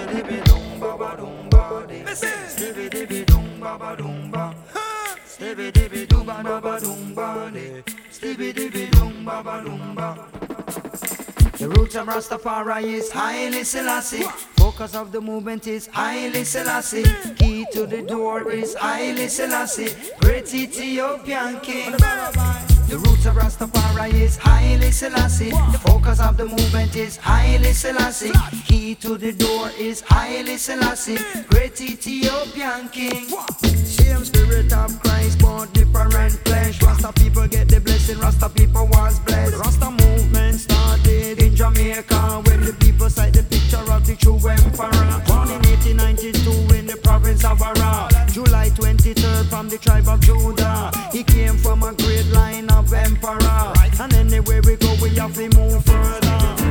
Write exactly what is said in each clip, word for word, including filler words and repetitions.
Stibidi dum ba ba dum ba de. Stibidi dum ba ba dum ba. Stibidi dum ba ba dum ba de. Stibidi dum ba ba dum ba. The roots of Rastafari is Haile Selassie. Focus of the movement is Haile Selassie. Key to the door is Haile Selassie. Great Ethiopian king. The roots of Rastafari is Haile Selassie. The focus of the movement is Haile Selassie. Key to the door is Haile Selassie. Great Ethiopian king. Same spirit of Christ, but different flesh. Rasta people get the blessing, Rasta people was blessed. Rasta movement started in Jamaica when the people sight the picture of the true emperor. Born in eighteen ninety-two in the province of Ara. July twenty-third from the tribe of Judah. He came from a great line of emperor. And anywhere we go we have to move further.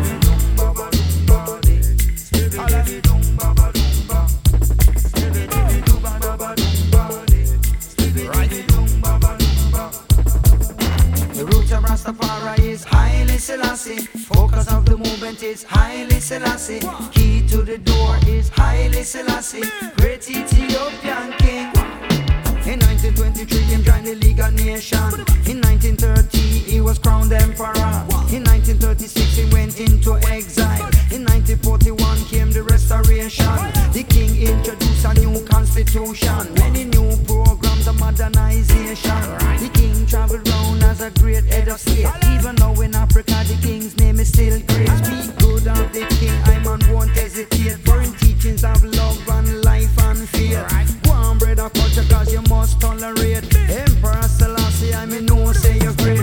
The roots of Rastafari is Haile Selassie. Focus of the movement is Haile Selassie. Key to the door is Haile Selassie. Great Ethiopian king. In nineteen twenty-three he joined the League of Nations. In nineteen thirty he was crowned emperor. In nineteen thirty-six he went into exile. In nineteen forty-one came the restoration. The king introduced a new constitution. Many new programs of modernization. The king traveled round as a great head of state. Even though in Africa the king's name is still great. Speak good of the king, I man won't hesitate. For in teachings of love and life and faith. Go on brother culture cause you must tolerate. Emperor Selassie, I mean no say you're great.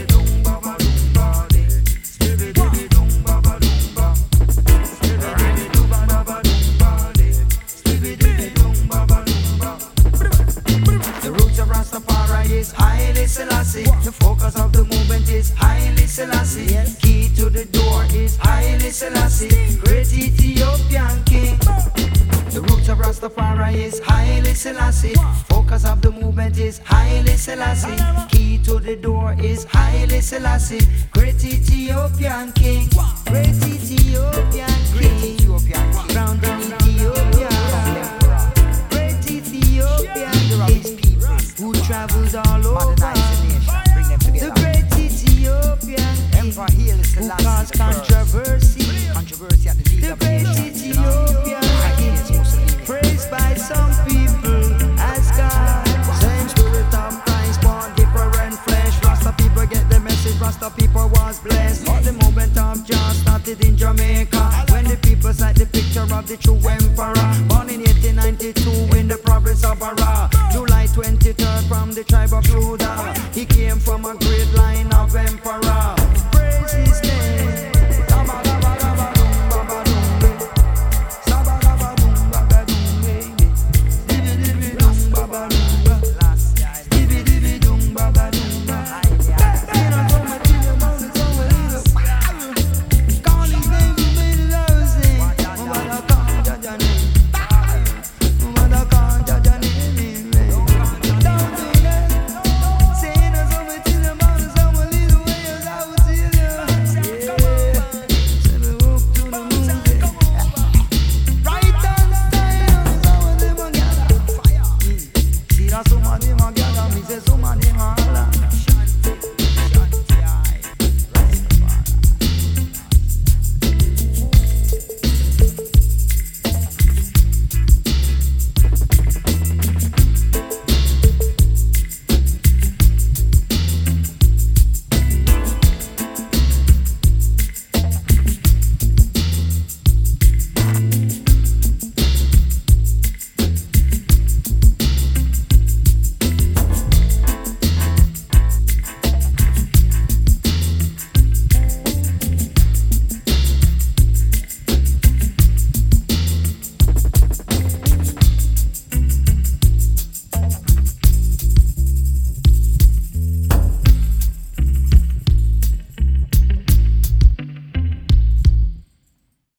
The roots of Rastafari is Haile Selassie. The focus of the movement is Haile Selassie. Key to the door is Haile Selassie. Great Ethiopian king. The roots of Rastafari is Haile Selassie. Focus of the movement is Haile Selassie. Key to the door is Haile Selassie. Great Ethiopian king. Great Ethiopian king. Crown down Ethiopia. Great Ethiopian king. Who travels all over. The great Ethiopian king. Who caused controversy. The great Ethiopian king. Praised by some people as God. Same spirit of Christ, born different flesh. Rasta people get the message, Rasta people was blessed. All the movement of Jah started in Jamaica when the people sight the picture of the true emperor. Born in eighteen ninety-two in the province of Ara. July twenty-third from the tribe of Judah. He came from a great line of emperor.